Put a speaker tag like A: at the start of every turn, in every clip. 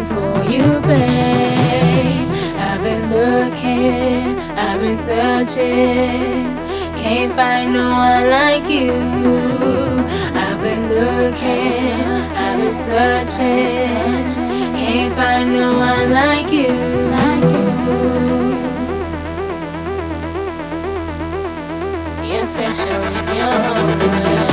A: waiting for you, babe. I've been looking, I've been searching, can't find no one like you. I've been looking, I've been searching, can't find no one like you. You're special in your own way.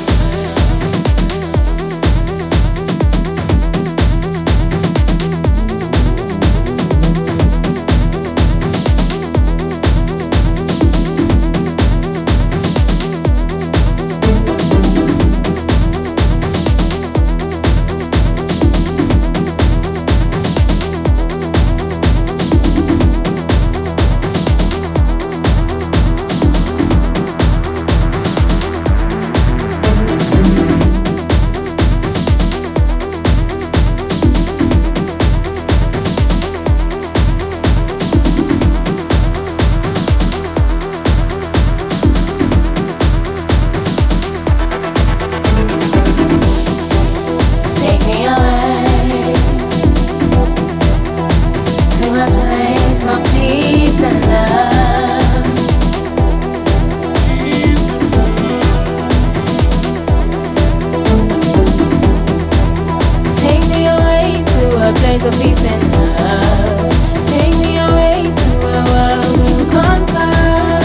A: Place of peace and love. Take me away to a world we'll conquer,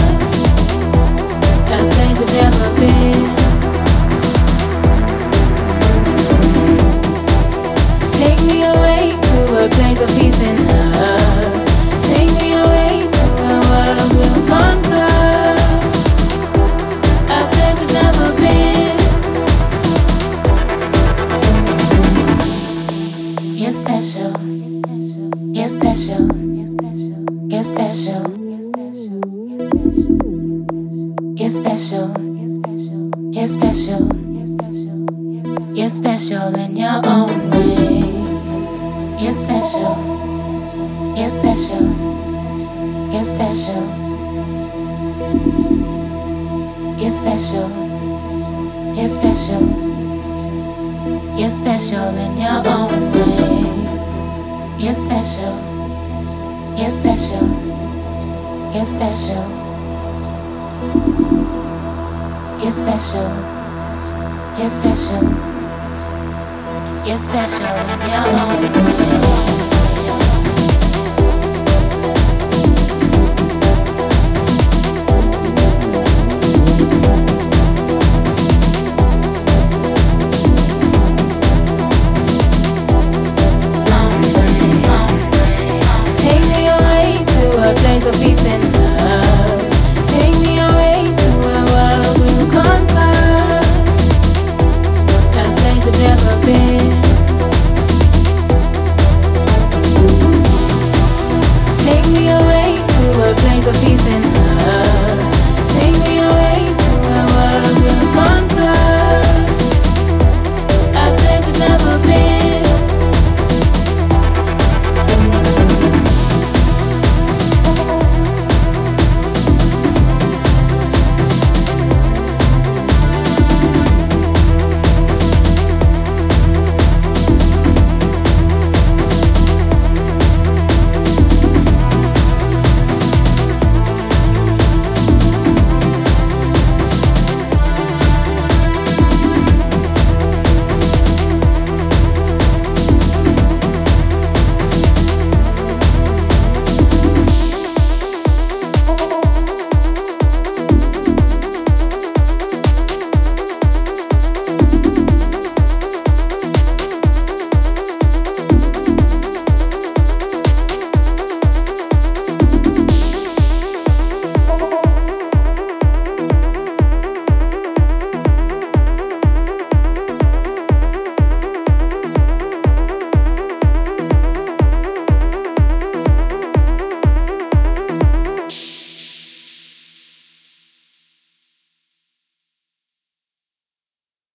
A: a place we've never been. Take me away to a place of peace and love. Take me away to a world we'll conquer, a place we've never been. You're special. You're special. You're special. You're special. You're special. You're special in your own way. You're special. You're special. You're special. You're special. You're special. You're special in your own way. You're special. You're special. You're special. You're special. You're special. You're special in your own way.